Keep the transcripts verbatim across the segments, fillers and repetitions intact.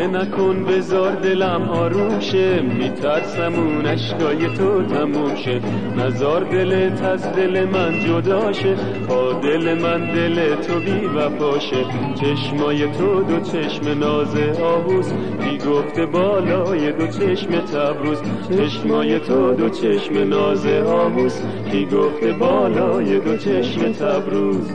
نکن بذار دلم آروم شه، میترسم اون اشکای تو تموم شه. نزار دلت از دل من جدا شه، با دل من دل تو بی وفاشه. چشمای تو دو چشم ناز آهوست، کی گفته بالای دو چشم تبروز. چشمای تو دو چشم ناز آهوست، کی گفته بالای دو چشم تبروز.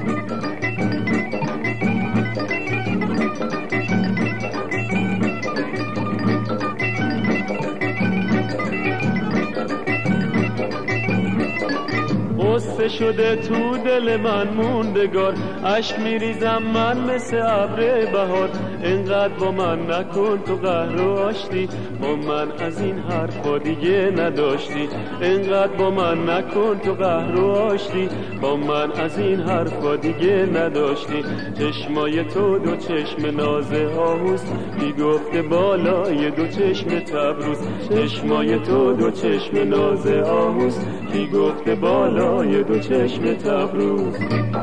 قصه شده تو دل من موندگار، عشق میریزم من مثل ابر بهار. اینقدر با من نکن تو قهر و آشتی، با من از این حرفا دیگه نداشتی. اینقدر با من نکن تو قهر و آشتی، با من از این حرفا دیگه نداشتی. چشمای تو دو چشم ناز آهوست، کی گفته بالای دو چشم تبروز. چشمای تو دو چشم ناز آهوست، کی گفته بالای دو چشم تبروز.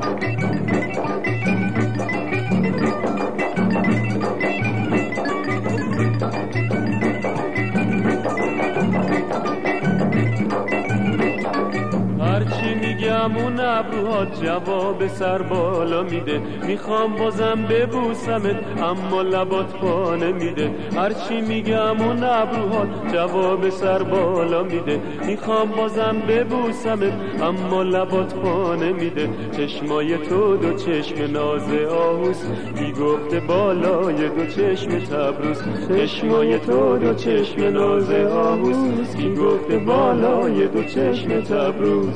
هرچی میگم اون ابروهات جواب سر بالا میده، میخوام بازم ببوسمت اما لبات پا نمیده. هرچی میگم اون ابروهات جواب سر بالا میده، میخوام بازم ببوسمت اما لبات پا نمیده. چشمای تو دو چشم ناز آهوست، کی گفته بالای دو چشم تبروز. چشمای تو دو چشم ناز آهوست، کی گفته بالای دو چشم تبروز.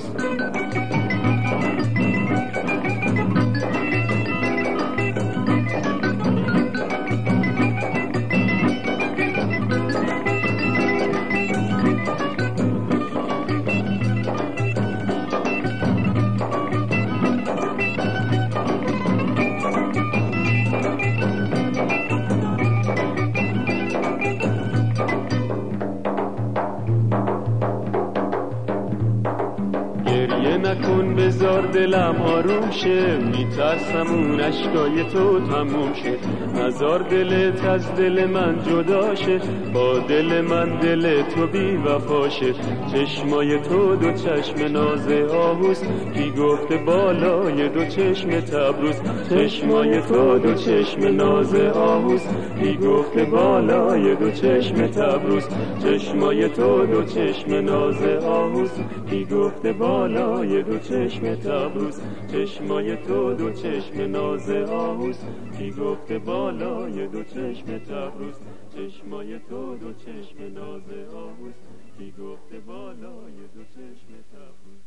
گریه نکن بذار دلم آروم شه، میترسم اون اشکای تو تموم شه. نزار دلت از دل من جدا شه، با دل من دل تو بی وفاشه. چشمای تو دو چشم ناز آهوست، کی گفته بالای دو چشم تبروز. چشمای تو دو چشم ناز آهوست، کی گفته بالای دو چشم تبروز. چشمای تو دو چشم ناز آهوست، کی گفته بالای دو چشم تبروز. چشمای تو دو چشم ناز آهوست، کی گفته بالای دو چشم تبروز. چشمای تو دو چشم ناز آهوست، کی گفته بالای دو چشم تبروز.